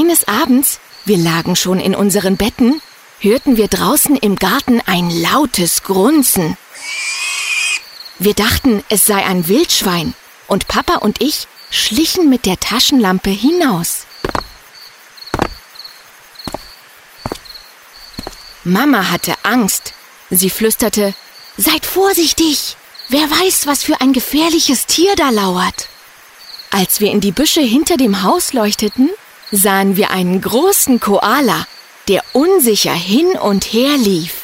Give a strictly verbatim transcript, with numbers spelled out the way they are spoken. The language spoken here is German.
Eines Abends, wir lagen schon in unseren Betten, hörten wir draußen im Garten ein lautes Grunzen. Wir dachten, es sei ein Wildschwein, und Papa und ich schlichen mit der Taschenlampe hinaus. Mama hatte Angst. Sie flüsterte: »Seid vorsichtig! Wer weiß, was für ein gefährliches Tier da lauert!« Als wir in die Büsche hinter dem Haus leuchteten, sahen wir einen großen Koala, der unsicher hin und her lief.